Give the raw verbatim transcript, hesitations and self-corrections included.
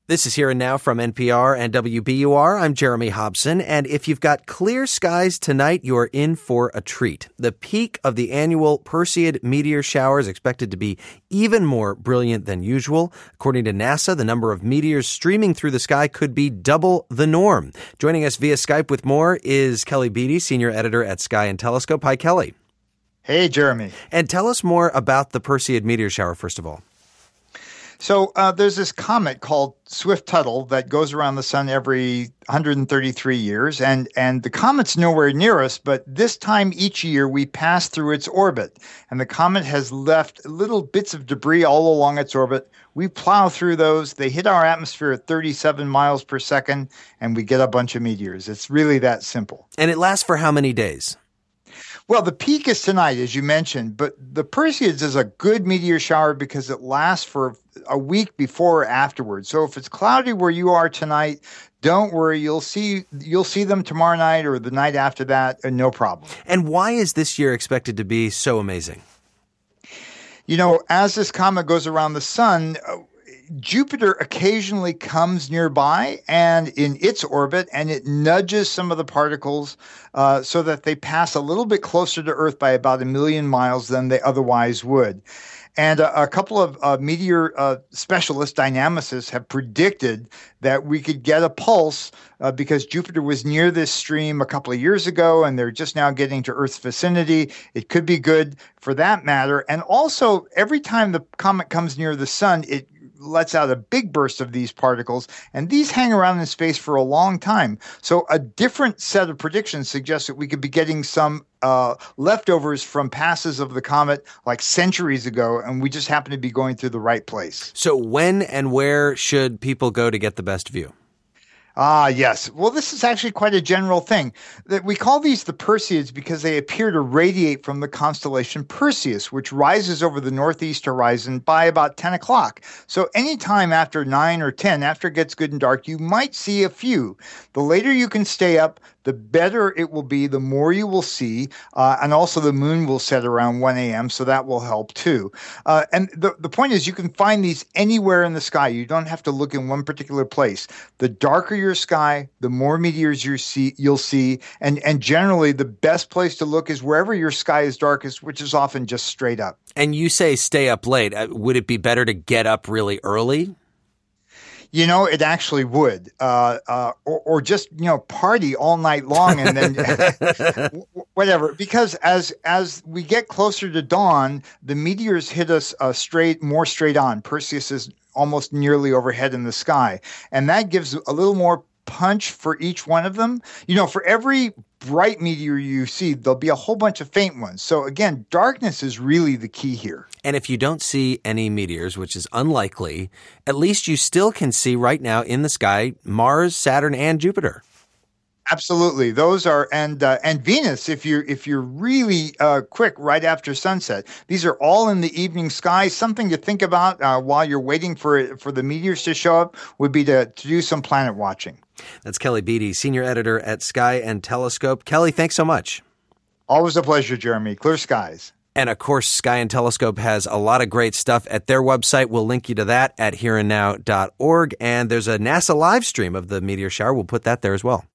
This is Here and Now from N P R and W B U R. I'm Jeremy Hobson, and if you've got clear skies tonight, you're in for a treat. The peak of the annual Perseid meteor shower is expected to be even more brilliant than usual. According to NASA, the number of meteors streaming through the sky could be double the norm. Joining us via Skype with more is Kelly Beatty, senior editor at Sky and Telescope. Hi, Kelly. Hey, Jeremy. And tell us more about the Perseid meteor shower, first of all. So uh, there's this comet called Swift-Tuttle that goes around the sun every one hundred thirty-three years, and, and the comet's nowhere near us, but this time each year we pass through its orbit, and the comet has left little bits of debris all along its orbit. We plow through those, they hit our atmosphere at thirty-seven miles per second, and we get a bunch of meteors. It's really that simple. And it lasts for how many days? Well, the peak is tonight, as you mentioned, but the Perseids is a good meteor shower because it lasts for a week before or afterwards. So if it's cloudy where you are tonight, don't worry. You'll see you'll see them tomorrow night or the night after that, and no problem. And why is this year expected to be so amazing? You know, as this comet goes around the sun, Jupiter occasionally comes nearby and in its orbit, and it nudges some of the particles uh, so that they pass a little bit closer to Earth by about a million miles than they otherwise would. And a, a couple of uh, meteor uh, specialists, dynamicists, have predicted that we could get a pulse uh, because Jupiter was near this stream a couple of years ago, and they're just now getting to Earth's vicinity. It could be good for that matter. And also, every time the comet comes near the sun, it lets out a big burst of these particles, and these hang around in space for a long time. So a different set of predictions suggests that we could be getting some uh, leftovers from passes of the comet like centuries ago, and we just happen to be going through the right place. So when and where should people go to get the best view? Ah, yes. Well, this is actually quite a general thing. That we call these the Perseids because they appear to radiate from the constellation Perseus, which rises over the northeast horizon by about ten o'clock. So anytime after nine or ten, after it gets good and dark, you might see a few. The later you can stay up, the better it will be, the more you will see, uh, and also the moon will set around one a.m., so that will help too. Uh, and the, the point is you can find these anywhere in the sky. You don't have to look in one particular place. The darker your sky, the more meteors you see, you'll see, and, and generally the best place to look is wherever your sky is darkest, which is often just straight up. And you say stay up late. Uh, would it be better to get up really early? You know, it actually would, uh, uh, or, or just, you know, party all night long and then whatever. Because as as we get closer to dawn, the meteors hit us uh, straight, more straight on. Perseus is almost nearly overhead in the sky. And that gives a little more punch for each one of them. You know, for every bright meteor you see, there'll be a whole bunch of faint ones. So again, darkness is really the key here. And if you don't see any meteors, which is unlikely, at least you still can see right now in the sky Mars, Saturn, and Jupiter. Absolutely, those are and uh, and Venus. If you're if you're really uh, quick, right after sunset, these are all in the evening sky. Something to think about uh, while you're waiting for for the meteors to show up would be to to do some planet watching. That's Kelly Beatty, senior editor at Sky and Telescope. Kelly, thanks so much. Always a pleasure, Jeremy. Clear skies. And of course, Sky and Telescope has a lot of great stuff at their website. We'll link you to that at here and now dot org. And there's a NASA live stream of the meteor shower. We'll put that there as well.